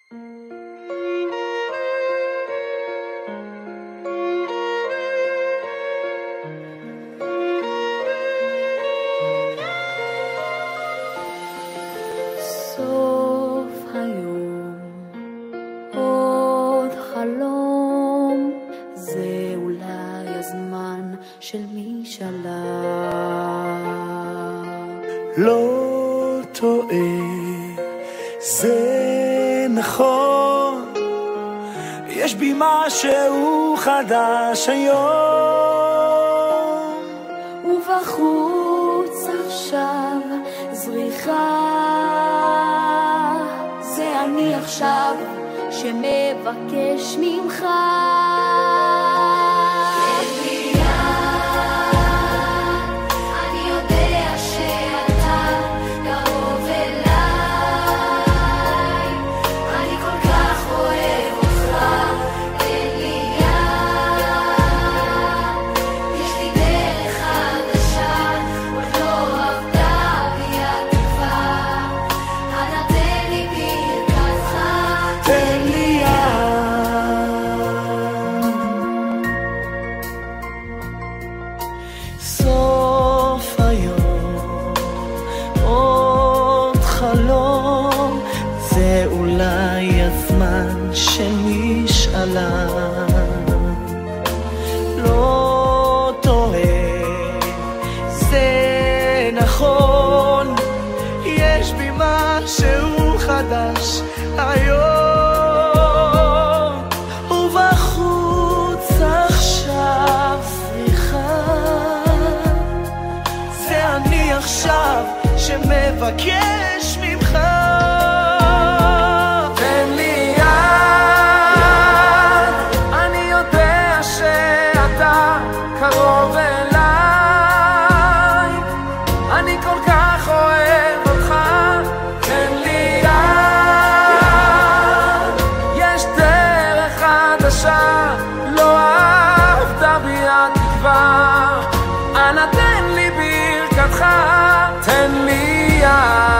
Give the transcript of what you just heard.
סוף היום, עוד חלום, זה אולי הזמן של משאלה. לא טועה, זה נכון, יש בי משהו חדש היום. ובחוץ עכשיו זריחה, זה אני עכשיו שמבקש ממך. שמשאלה לא טועה, זה נכון, יש בי משהו חדש היום. ובחוץ עכשיו סליחה, זה אני עכשיו שמבקש ממך. קרוב אליי, אני כל כך אוהב אותך, תן לי יד, יש דרך חדשה, לא עבדה בי התקווה, אנא תן לי ברכתך, תן לי יד.